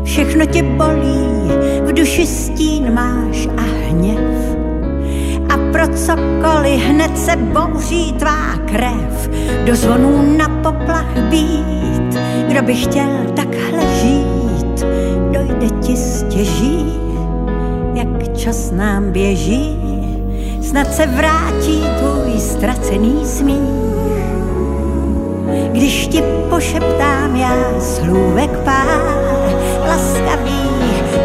všechno tě bolí, v duši stín máš a hněv. A pro cokoliv hned se bouří tvá krev, do zvonů na poplach být. Kdo by chtěl takhle žít, dojde ti stěží, jak čas nám běží, snad se vrátí tvůj ztracený smích. Když ti pošeptám já slůvek